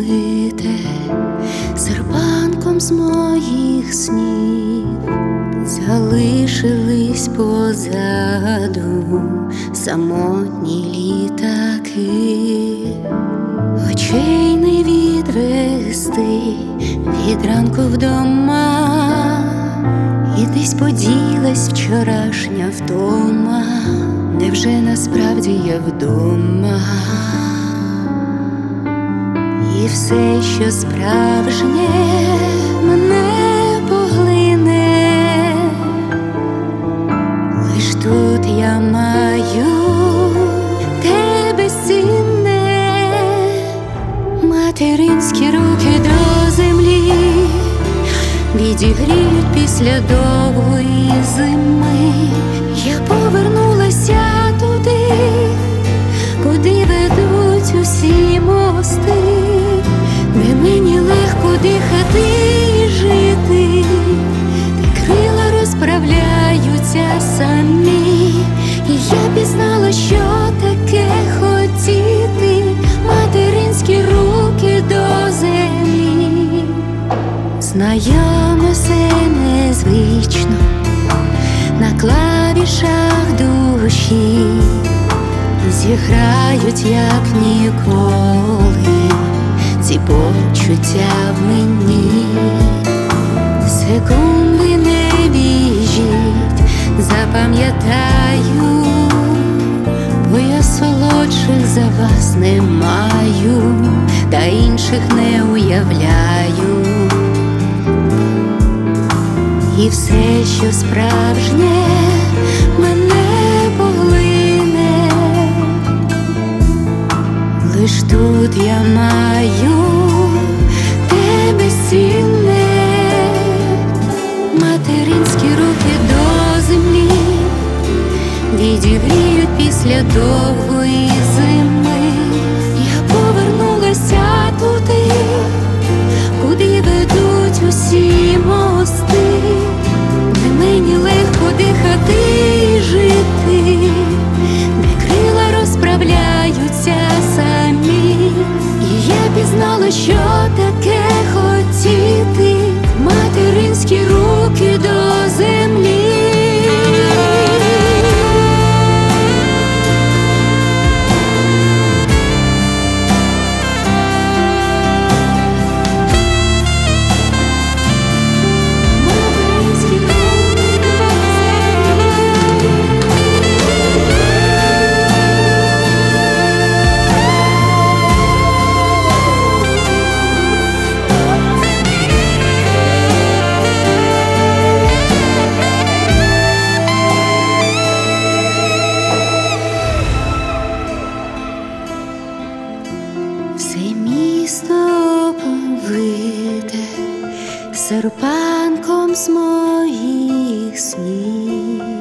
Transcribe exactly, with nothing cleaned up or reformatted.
вите серпанком з моїх снів, залишились позаду самотні літаки, очей не відвести від ранку вдома, і десь поділась вчорашня втома. Невже насправді я вдома? І все, що справжнє, мене поглине. Лиш тут я маю те безцінне, материнські руки до землі відігріють після довгої зими. Я повернулася туди, куди ведуть усі мости, де мені легко дихати і жити, де крила розправляються самі. І я пізнала, що таке хотіти материнські руки до землі. Знайоме все незвично на клавішах душі, зіграють як ніколи ці почуття в мені. Секунди не біжіть, запам'ятаю, бо я солодших за вас не маю, та інших не уявляю. І все, що справжнє, мене поглине. Лиш тут я маю те безцінне, материнські руки до землі відігріють після довгої зими. Я повернулася туди, куди ведуть усі мости, де мені легко дихати і жити, де крила розправляються самі. І я пізнала, що таке хотіти материнські руки до землі. Все місто повите серпанком з моїх снів.